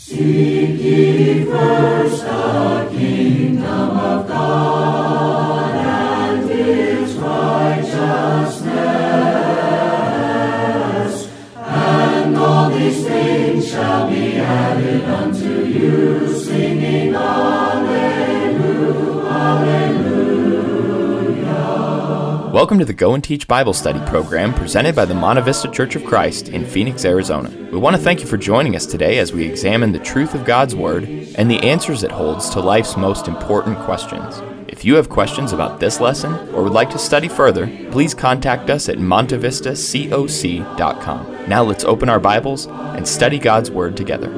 Seek ye first the kingdom of God and His righteousness, and all these things shall be added unto you, singing Alleluia, Alleluia. Welcome to the Go and Teach Bible Study program presented by the Monte Vista Church of Christ in Phoenix, Arizona. We want to thank you for joining us today as we examine the truth of God's Word and the answers it holds to life's most important questions. If you have questions about this lesson or would like to study further, please contact us at montevistacoc.com. Now let's open our Bibles and study God's Word together.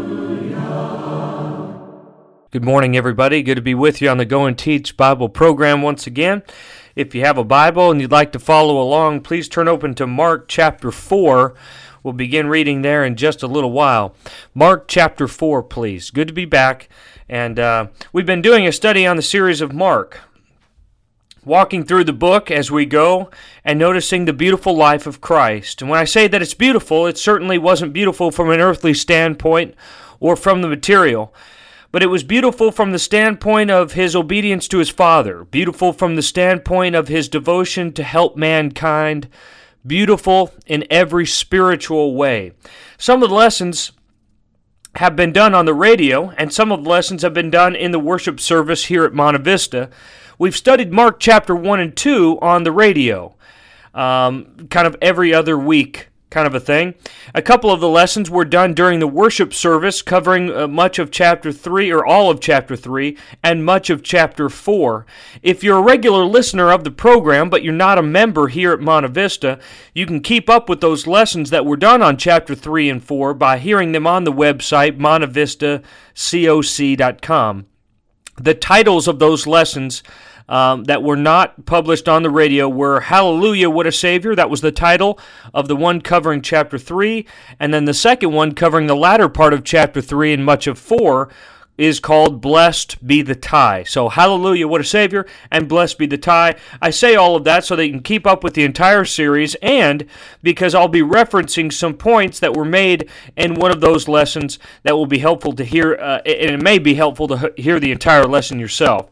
Good morning, everybody. Good to be with you on the Go and Teach Bible program once again. If you have a Bible and you'd like to follow along, please turn open to Mark chapter 4. We'll begin reading there in just a little while. Mark chapter 4, please. Good to be back. And we've been doing a study on the series of Mark, walking through the book as we go and noticing the beautiful life of Christ. And when I say that it's beautiful, it certainly wasn't beautiful from an earthly standpoint or from the material. But it was beautiful from the standpoint of his obedience to his Father, beautiful from the standpoint of his devotion to help mankind, beautiful in every spiritual way. Some of the lessons have been done on the radio, and some of the lessons have been done in the worship service here at Monte Vista. We've studied Mark chapter 1 and 2 on the radio, kind of every other week, kind of a thing. A couple of the lessons were done during the worship service, covering much of chapter 3, or all of chapter 3, and much of chapter 4. If you're a regular listener of the program, but you're not a member here at Monte Vista, you can keep up with those lessons that were done on chapter 3 and 4 by hearing them on the website, montevistacoc.com. The titles of those lessons that were not published on the radio were Hallelujah, What a Savior. That was the title of the one covering chapter 3. And then the second one covering the latter part of chapter 3 and much of 4 is called Blessed Be the Tie. So Hallelujah, What a Savior, and Blessed Be the Tie. I say all of that so that you can keep up with the entire series, and because I'll be referencing some points that were made in one of those lessons that will be helpful to hear, and it may be helpful to hear the entire lesson yourself.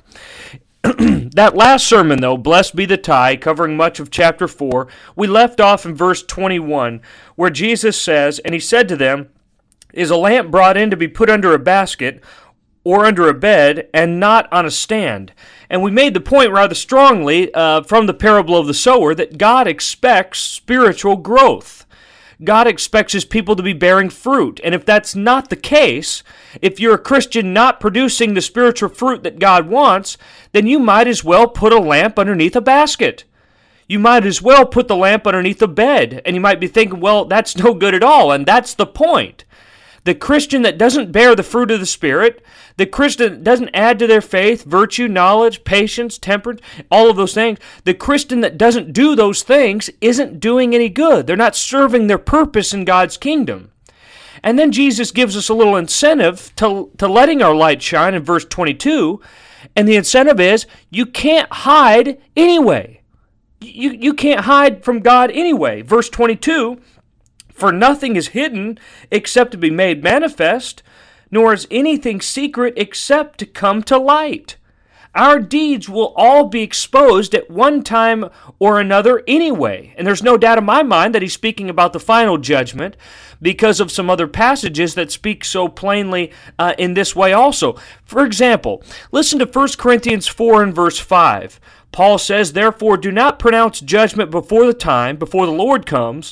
That last sermon, though, Blessed Be the Tie, covering much of chapter 4, we left off in verse 21, where Jesus says, "And he said to them, Is a lamp brought in to be put under a basket, or under a bed, and not on a stand?" And we made the point rather strongly from the parable of the sower that God expects spiritual growth. God expects His people to be bearing fruit. And if that's not the case, if you're a Christian not producing the spiritual fruit that God wants, then you might as well put a lamp underneath a basket. You might as well put the lamp underneath a bed. And you might be thinking, well, that's no good at all. And that's the point. The Christian that doesn't bear the fruit of the Spirit, the Christian that doesn't add to their faith virtue, knowledge, patience, temperance, all of those things, the Christian that doesn't do those things isn't doing any good. They're not serving their purpose in God's kingdom. And then Jesus gives us a little incentive to letting our light shine in verse 22, and the incentive is you can't hide anyway. You can't hide from God anyway. Verse 22, "For nothing is hidden except to be made manifest, nor is anything secret except to come to light." Our deeds will all be exposed at one time or another anyway. And there's no doubt in my mind that he's speaking about the final judgment because of some other passages that speak so plainly in this way also. For example, listen to 1 Corinthians 4 and verse 5. Paul says, "Therefore do not pronounce judgment before the time, before the Lord comes,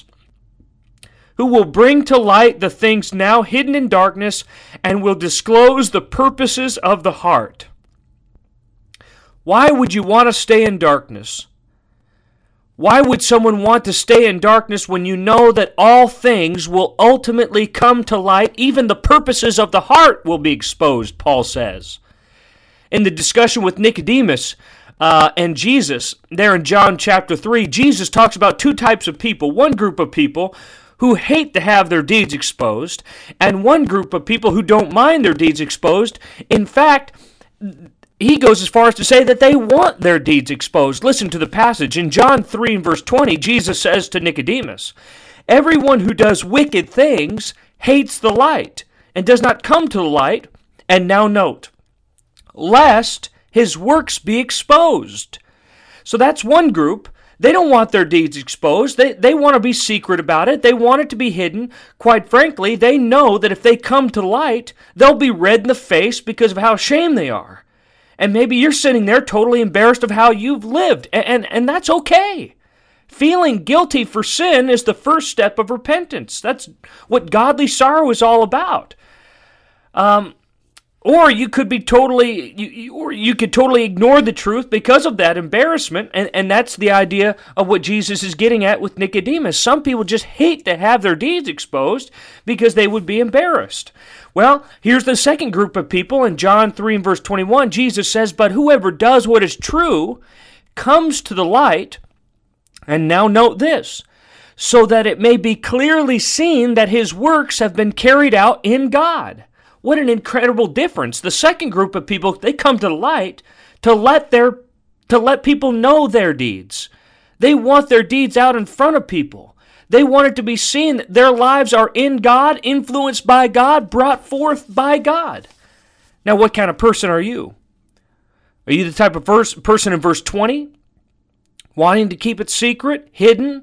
who will bring to light the things now hidden in darkness and will disclose the purposes of the heart." Why would you want to stay in darkness? Why would someone want to stay in darkness when you know that all things will ultimately come to light? Even the purposes of the heart will be exposed, Paul says. In the discussion with Nicodemus and Jesus, there in John chapter 3, Jesus talks about two types of people. One group of people who hate to have their deeds exposed, and one group of people who don't mind their deeds exposed. In fact, he goes as far as to say that they want their deeds exposed. Listen to the passage. In John 3 and verse 20, Jesus says to Nicodemus, "Everyone who does wicked things hates the light and does not come to the light, and now note, lest his works be exposed. So that's one group. They don't want their deeds exposed. They want to be secret about it. They want it to be hidden. Quite frankly, they know that if they come to light, they'll be red in the face because of how ashamed they are. And maybe you're sitting there totally embarrassed of how you've lived, and that's okay. Feeling guilty for sin is the first step of repentance. That's what godly sorrow is all about. Or you could be you could totally ignore the truth because of that embarrassment, and that's the idea of what Jesus is getting at with Nicodemus. Some people just hate to have their deeds exposed because they would be embarrassed. Well, here's the second group of people. In John 3 and verse 21, Jesus says, "But whoever does what is true comes to the light," and now note this, "so that it may be clearly seen that his works have been carried out in God." What an incredible difference. The second group of people, they come to the light to let people know their deeds. They want their deeds out in front of people. They want it to be seen that their lives are in God, influenced by God, brought forth by God. Now, what kind of person are you? Are you the type of person in verse 20, wanting to keep it secret, hidden?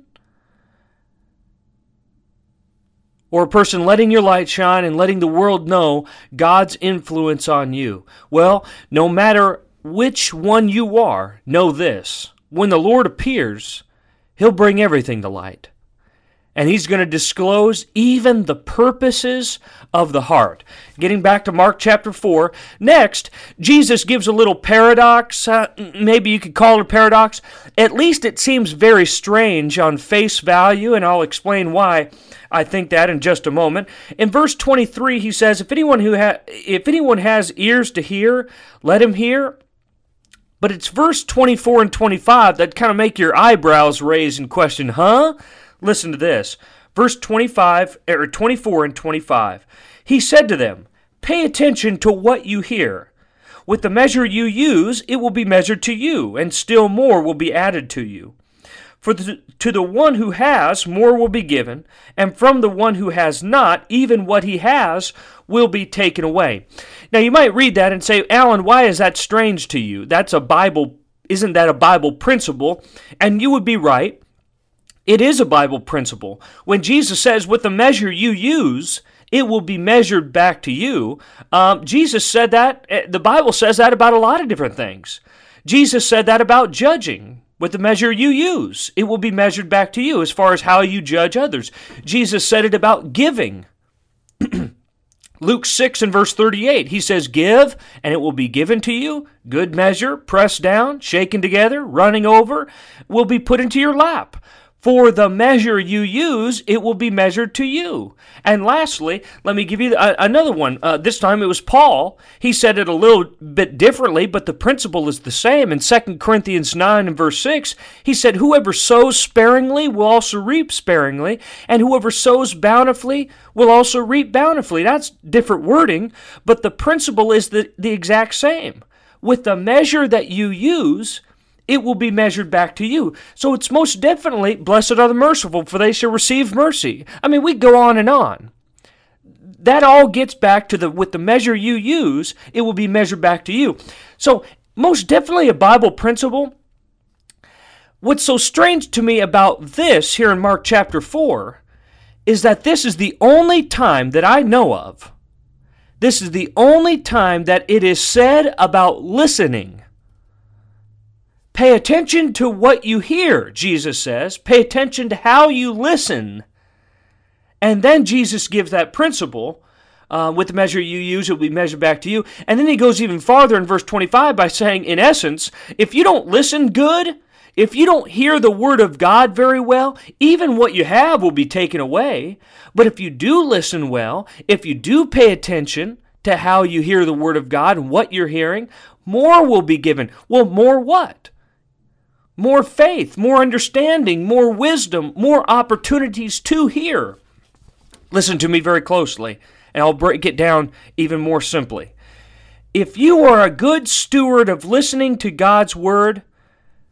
Or a person letting your light shine and letting the world know God's influence on you? Well, no matter which one you are, know this. When the Lord appears, He'll bring everything to light. And He's going to disclose even the purposes of the heart. Getting back to Mark chapter 4. Next, Jesus gives a little paradox. Maybe you could call it a paradox. At least it seems very strange on face value, and I'll explain why I think that in just a moment. In verse 23, He says, if anyone has ears to hear, let him hear. But it's verse 24 and 25 that kind of make your eyebrows raise and question, huh? Listen to this. Verse 24 and 25. He said to them, "Pay attention to what you hear. With the measure you use, it will be measured to you, and still more will be added to you. For to the one who has, more will be given, and from the one who has not, even what he has will be taken away." Now you might read that and say, "Alan, why is that strange to you? Isn't that a Bible principle?" And you would be right. It is a Bible principle. When Jesus says, with the measure you use, it will be measured back to you. Jesus said that, the Bible says that about a lot of different things. Jesus said that about judging. With the measure you use, it will be measured back to you as far as how you judge others. Jesus said it about giving. Luke 6 and verse 38, He says, "Give, and it will be given to you. Good measure, pressed down, shaken together, running over, will be put into your lap. For the measure you use, it will be measured to you." And lastly, let me give you another one. This time it was Paul. He said it a little bit differently, but the principle is the same. In 2 Corinthians 9 and verse 6, he said, "Whoever sows sparingly will also reap sparingly, and whoever sows bountifully will also reap bountifully." That's different wording, but the principle is the exact same. With the measure that you use, it will be measured back to you. So it's most definitely, blessed are the merciful, for they shall receive mercy. I mean, we go on and on. That all gets back to with the measure you use, it will be measured back to you. So most definitely a Bible principle. What's so strange to me about this here in Mark chapter 4 is that this is the only time that I know of. This is the only time that it is said about listening. Pay attention to what you hear, Jesus says. Pay attention to how you listen. And then Jesus gives that principle. With the measure you use, it will be measured back to you. And then He goes even farther in verse 25 by saying, in essence, if you don't listen good, if you don't hear the Word of God very well, even what you have will be taken away. But if you do listen well, if you do pay attention to how you hear the Word of God and what you're hearing, more will be given. Well, more what? More faith, more understanding, more wisdom, more opportunities to hear. Listen to me very closely, and I'll break it down even more simply. If you are a good steward of listening to God's Word,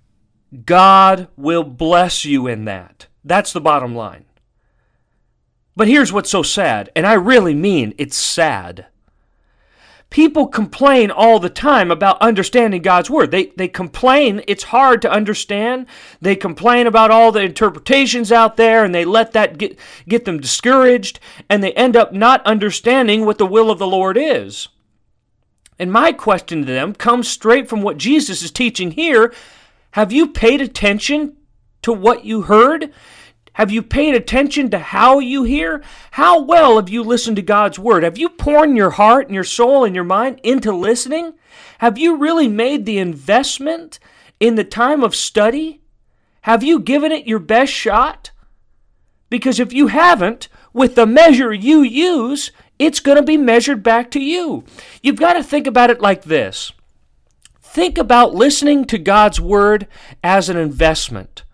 God will bless you in that. That's the bottom line. But here's what's so sad, and I really mean it's sad. People complain all the time about understanding God's Word. They complain it's hard to understand. They complain about all the interpretations out there, and they let that get them discouraged, and they end up not understanding what the will of the Lord is. And my question to them comes straight from what Jesus is teaching here. Have you paid attention to what you heard? Have you paid attention to how you hear? How well have you listened to God's Word? Have you poured your heart and your soul and your mind into listening? Have you really made the investment in the time of study? Have you given it your best shot? Because if you haven't, with the measure you use, it's going to be measured back to you. You've got to think about it like this. Think about listening to God's Word as an investment.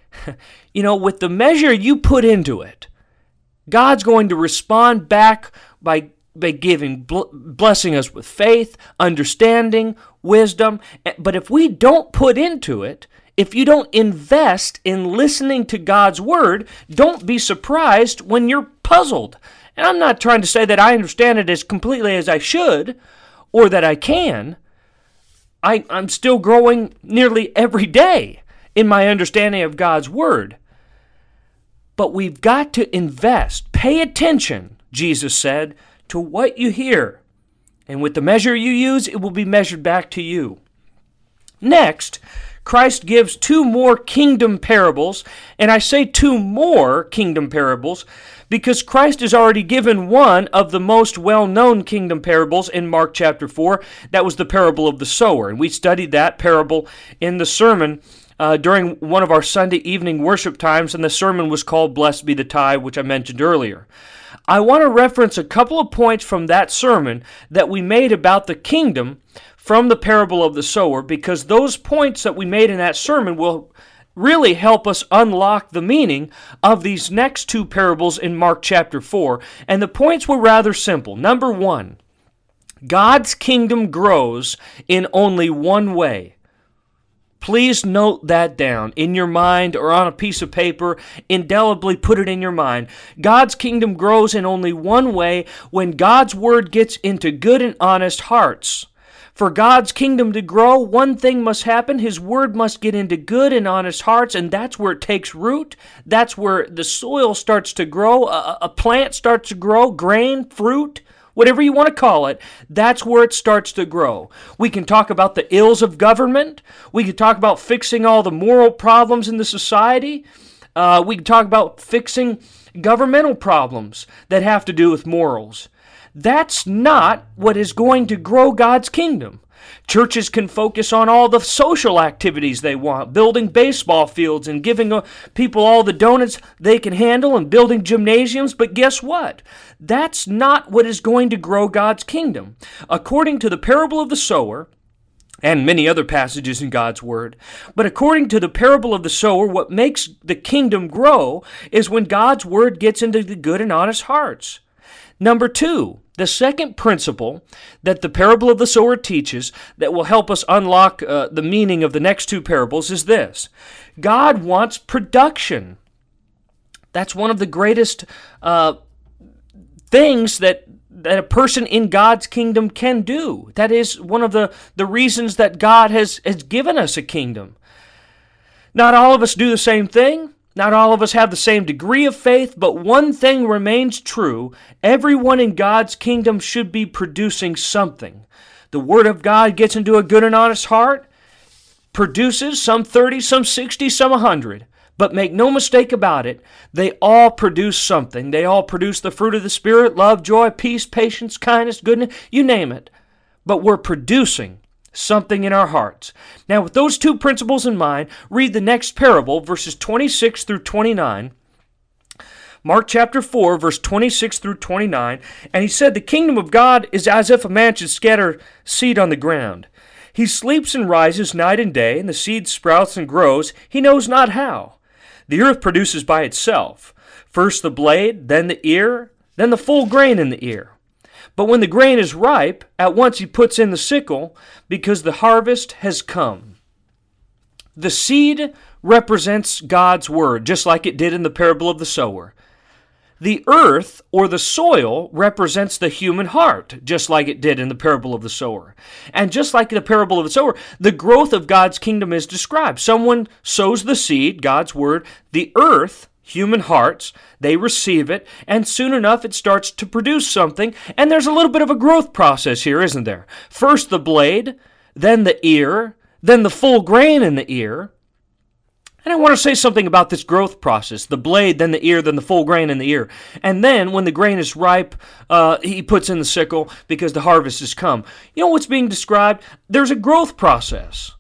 With the measure you put into it, God's going to respond back by blessing us with faith, understanding, wisdom. But if we don't put into it, if you don't invest in listening to God's Word, don't be surprised when you're puzzled. And I'm not trying to say that I understand it as completely as I should or that I can. I'm still growing nearly every day in my understanding of God's Word. But we've got to invest. Pay attention, Jesus said, to what you hear. And with the measure you use, it will be measured back to you. Next, Christ gives two more kingdom parables. And I say two more kingdom parables because Christ has already given one of the most well-known kingdom parables in Mark chapter 4. That was the parable of the sower. And we studied that parable in the sermon during one of our Sunday evening worship times, and the sermon was called Blessed Be the Tithe, which I mentioned earlier. I want to reference a couple of points from that sermon that we made about the kingdom from the parable of the sower, because those points that we made in that sermon will really help us unlock the meaning of these next two parables in Mark chapter 4. And the points were rather simple. Number one, God's kingdom grows in only one way. Please note that down in your mind or on a piece of paper. Indelibly put it in your mind. God's kingdom grows in only one way: when God's Word gets into good and honest hearts. For God's kingdom to grow, one thing must happen. His Word must get into good and honest hearts, and that's where it takes root. That's where the soil starts to grow. A plant starts to grow, grain, fruit, whatever you want to call it. That's where it starts to grow. We can talk about the ills of government. We can talk about fixing all the moral problems in the society. We can talk about fixing governmental problems that have to do with morals. That's not what is going to grow God's kingdom. Churches can focus on all the social activities they want, building baseball fields and giving people all the donuts they can handle and building gymnasiums, but guess what? That's not what is going to grow God's kingdom. According to the parable of the sower, and many other passages in God's Word, but according to the parable of the sower, what makes the kingdom grow is when God's Word gets into the good and honest hearts. Number two, the second principle that the parable of the sower teaches that will help us unlock the meaning of the next two parables is this: God wants production. That's one of the greatest things that a person in God's kingdom can do. That is one of the reasons that God has given us a kingdom. Not all of us do the same thing. Not all of us have the same degree of faith, but one thing remains true. Everyone in God's kingdom should be producing something. The Word of God gets into a good and honest heart, produces some 30, some 60, some 100. But make no mistake about it, they all produce something. They all produce the fruit of the Spirit: love, joy, peace, patience, kindness, goodness, you name it. But we're producing something in our hearts. Now, with those two principles in mind, read the next parable, verses 26 through 29. Mark chapter 4, verse 26 through 29. And he said, "The kingdom of God is as if a man should scatter seed on the ground. He sleeps and rises night and day, and the seed sprouts and grows, he knows not how. The earth produces by itself, first the blade, then the ear, then the full grain in the ear. But when the grain is ripe, at once he puts in the sickle, because the harvest has come." The seed represents God's Word, just like it did in the parable of the sower. The earth, or the soil, represents the human heart, just like it did in the parable of the sower. And just like the parable of the sower, the growth of God's kingdom is described. Someone sows the seed, God's word, the earth, human hearts, they receive it, and soon enough it starts to produce something, and there's a little bit of a growth process here, isn't there? First the blade, then the ear, then the full grain in the ear. And I want to say something about this growth process. The blade, then the ear, then the full grain in the ear. And then when the grain is ripe, he puts in the sickle because the harvest has come. You know what's being described? There's a growth process.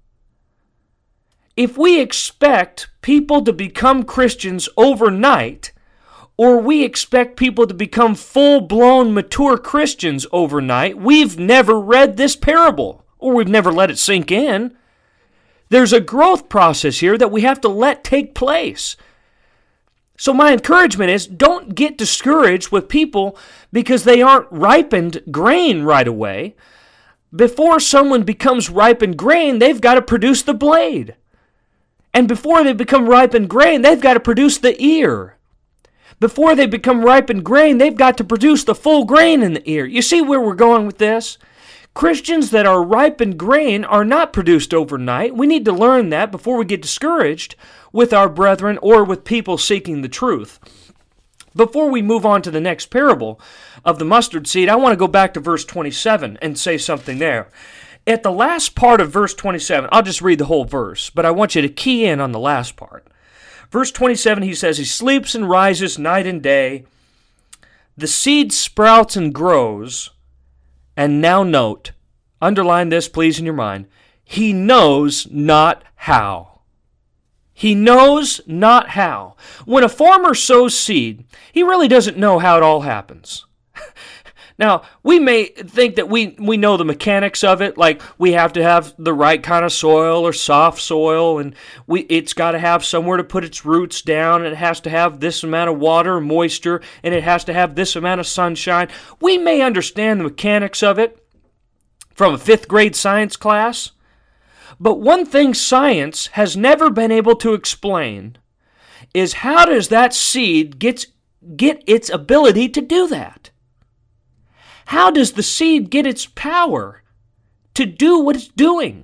If we expect people to become Christians overnight, or we expect people to become full-blown mature Christians overnight, we've never read this parable, or we've never let it sink in. There's a growth process here that we have to let take place. So my encouragement is, don't get discouraged with people because they aren't ripened grain right away. Before someone becomes ripened grain, they've got to produce the blade. And before they become ripened grain, they've got to produce the ear. Before they become ripened grain, they've got to produce the full grain in the ear. You see where we're going with this? Christians that are ripened grain are not produced overnight. We need to learn that before we get discouraged with our brethren or with people seeking the truth. Before we move on to the next parable of the mustard seed, I want to go back to verse 27 and say something there. At the last part of verse 27, I'll just read the whole verse, but I want you to key in on the last part. Verse 27, he says, he sleeps and rises night and day. The seed sprouts and grows. And now note, underline this please in your mind, he knows not how. He knows not how. When a farmer sows seed, he really doesn't know how it all happens. Now, we may think that we know the mechanics of it, like we have to have the right kind of soil or soft soil, and it's got to have somewhere to put its roots down, and it has to have this amount of water and moisture, and it has to have this amount of sunshine. We may understand the mechanics of it from a 5th grade science class, but one thing science has never been able to explain is how does that seed get its ability to do that? How does the seed get its power to do what it's doing?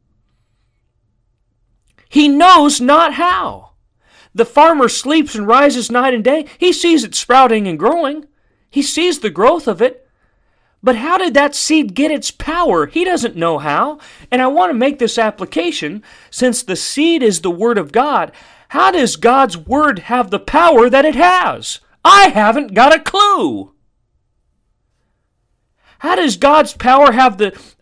He knows not how. The farmer sleeps and rises night and day. He sees it sprouting and growing. He sees the growth of it. But how did that seed get its power? He doesn't know how. And I want to make this application, since the seed is the Word of God. How does God's Word have the power that it has? I haven't got a clue. How does God's Word have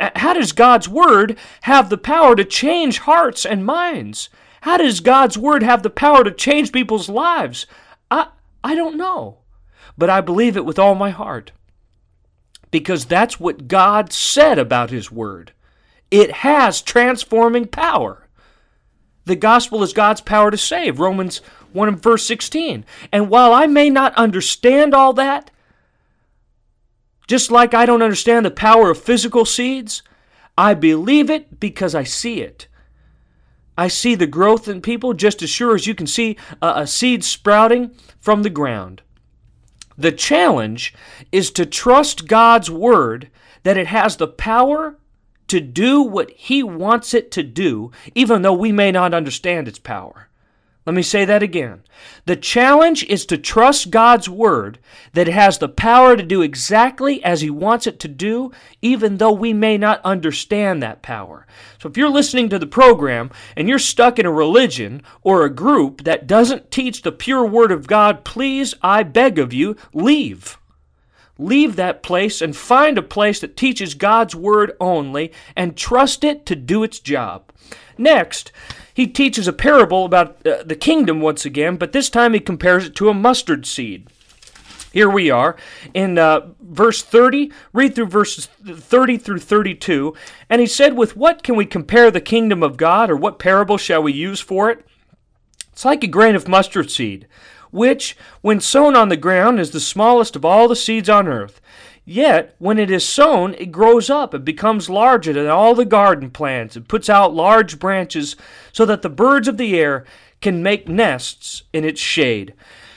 the power to change hearts and minds? How does God's Word have the power to change people's lives? I don't know. But I believe it with all my heart. Because that's what God said about His Word. It has transforming power. The gospel is God's power to save. Romans 1 and verse 16. And while I may not understand all that, just like I don't understand the power of physical seeds, I believe it because I see it. I see the growth in people just as sure as you can see a seed sprouting from the ground. The challenge is to trust God's Word that it has the power to do what He wants it to do, even though we may not understand its power. Let me say that again. The challenge is to trust God's Word that it has the power to do exactly as He wants it to do, even though we may not understand that power. So if you're listening to the program and you're stuck in a religion or a group that doesn't teach the pure Word of God, please, I beg of you, leave. Leave that place and find a place that teaches God's Word only and trust it to do its job. Next, he teaches a parable about the kingdom once again, but this time he compares it to a mustard seed. Here we are in verse 30, read through verses 30 through 32. And he said, with what can we compare the kingdom of God, or what parable shall we use for it? It's like a grain of mustard seed, which, when sown on the ground, is the smallest of all the seeds on earth. Yet, when it is sown, it grows up and becomes larger than all the garden plants and puts out large branches so that the birds of the air can make nests in its shade.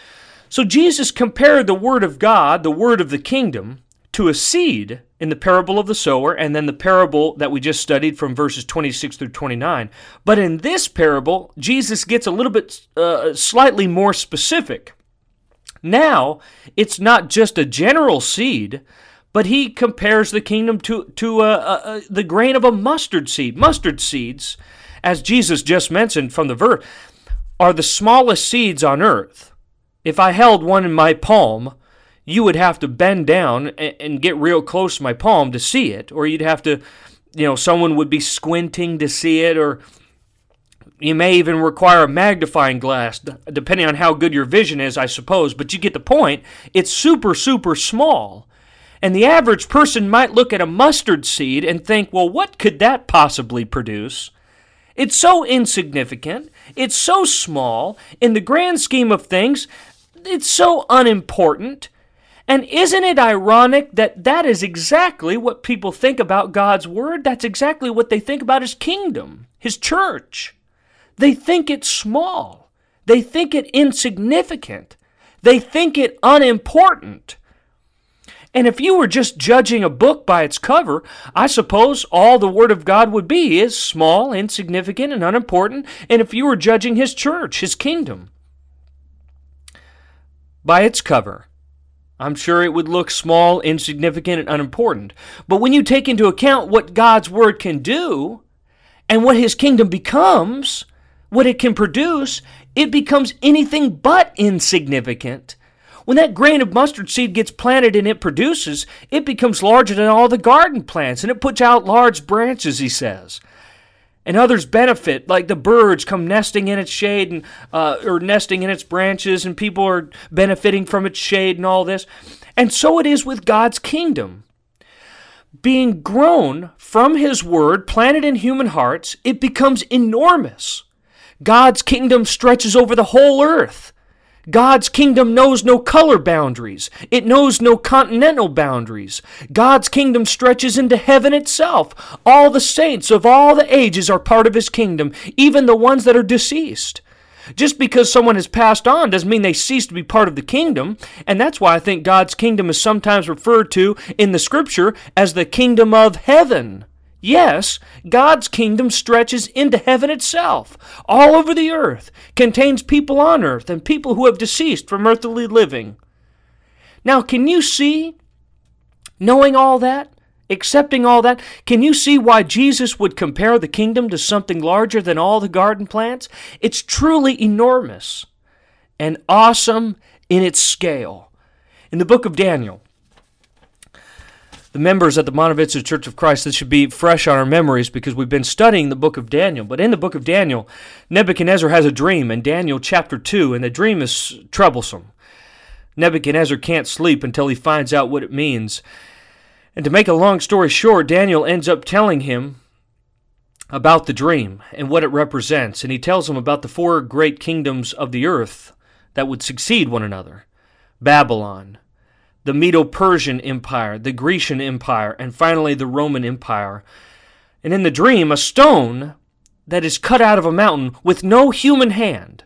So Jesus compared the Word of God, the Word of the kingdom, to a seed in the parable of the sower, and then the parable that we just studied from verses 26 through 29. But in this parable, Jesus gets a little bit slightly more specific. Now, it's not just a general seed, but he compares the kingdom to the grain of a mustard seed. Mustard seeds, as Jesus just mentioned from the verse, are the smallest seeds on earth. If I held one in my palm, you would have to bend down and get real close to my palm to see it, or you'd have to, someone would be squinting to see it, or you may even require a magnifying glass, depending on how good your vision is, I suppose. But you get the point. It's super, super small. And the average person might look at a mustard seed and think, well, what could that possibly produce? It's so insignificant. It's so small. In the grand scheme of things, it's so unimportant. And isn't it ironic that that is exactly what people think about God's Word? That's exactly what they think about His kingdom, His church. They think it small. They think it insignificant. They think it unimportant. And if you were just judging a book by its cover, I suppose all the Word of God would be is small, insignificant, and unimportant. And if you were judging His church, His kingdom, by its cover, I'm sure it would look small, insignificant, and unimportant. But when you take into account what God's Word can do and what His kingdom becomes, what it can produce, it becomes anything but insignificant. When that grain of mustard seed gets planted and it produces, it becomes larger than all the garden plants, and it puts out large branches, he says. And others benefit, like the birds come nesting in its shade and or nesting in its branches, and people are benefiting from its shade and all this. And so it is with God's kingdom. Being grown from His Word, planted in human hearts, it becomes enormous. God's kingdom stretches over the whole earth. God's kingdom knows no color boundaries. It knows no continental boundaries. God's kingdom stretches into heaven itself. All the saints of all the ages are part of His kingdom, even the ones that are deceased. Just because someone has passed on doesn't mean they cease to be part of the kingdom, and that's why I think God's kingdom is sometimes referred to in the Scripture as the kingdom of heaven. Yes, God's kingdom stretches into heaven itself, all over the earth, contains people on earth and people who have deceased from earthly living. Now, can you see, knowing all that, accepting all that, can you see why Jesus would compare the kingdom to something larger than all the garden plants? It's truly enormous and awesome in its scale. In the book of Daniel, the members at the Monte Vista Church of Christ, this should be fresh on our memories because we've been studying the book of Daniel. But in the book of Daniel, Nebuchadnezzar has a dream in Daniel chapter 2, and the dream is troublesome. Nebuchadnezzar can't sleep until he finds out what it means. And to make a long story short, Daniel ends up telling him about the dream and what it represents. And he tells him about the 4 great kingdoms of the earth that would succeed one another. Babylon, the Medo-Persian Empire, the Grecian Empire, and finally the Roman Empire. And in the dream, a stone that is cut out of a mountain with no human hand.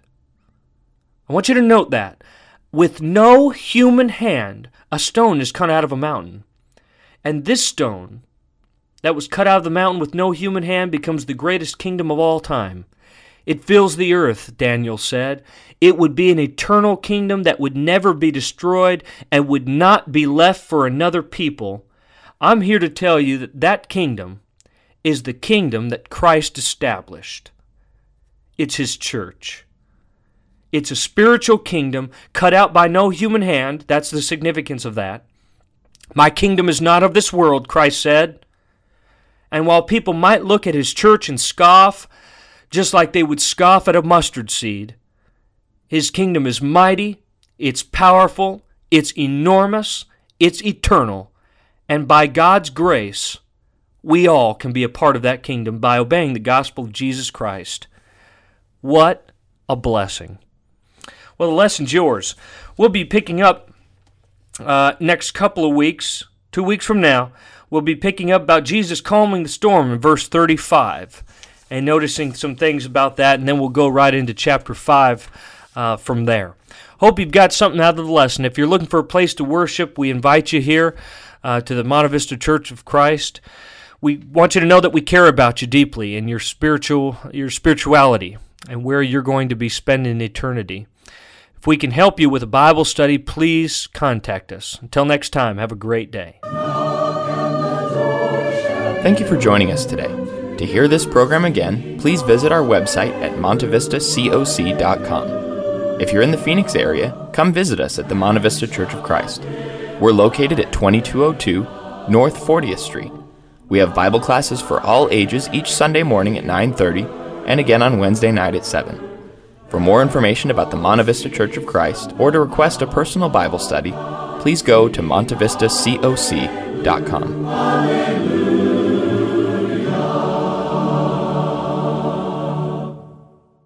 I want you to note that. With no human hand, a stone is cut out of a mountain. And this stone that was cut out of the mountain with no human hand becomes the greatest kingdom of all time. It fills the earth, Daniel said. It would be an eternal kingdom that would never be destroyed and would not be left for another people. I'm here to tell you that that kingdom is the kingdom that Christ established. It's His church. It's a spiritual kingdom cut out by no human hand. That's the significance of that. My kingdom is not of this world, Christ said. And while people might look at His church and scoff, just like they would scoff at a mustard seed, His kingdom is mighty, it's powerful, it's enormous, it's eternal. And by God's grace, we all can be a part of that kingdom by obeying the gospel of Jesus Christ. What a blessing. Well, the lesson's yours. We'll be picking up next couple of weeks, 2 weeks from now, we'll be picking up about Jesus calming the storm in verse 35. And noticing some things about that, and then we'll go right into chapter 5 from there. hope you've got something out of the lesson. If you're looking for a place to worship, we invite you here to the Monte Vista Church of Christ. We want you to know that we care about you deeply and your spirituality and where you're going to be spending eternity. If we can help you with a Bible study, please contact us. Until next time, have a great day. Thank you for joining us today. To hear this program again, please visit our website at montevistacoc.com. If you're in the Phoenix area, come visit us at the Monte Vista Church of Christ. We're located at 2202 North 40th Street. We have Bible classes for all ages each Sunday morning at 9:30 and again on Wednesday night at 7. For more information about the Monte Vista Church of Christ or to request a personal Bible study, please go to montevistacoc.com.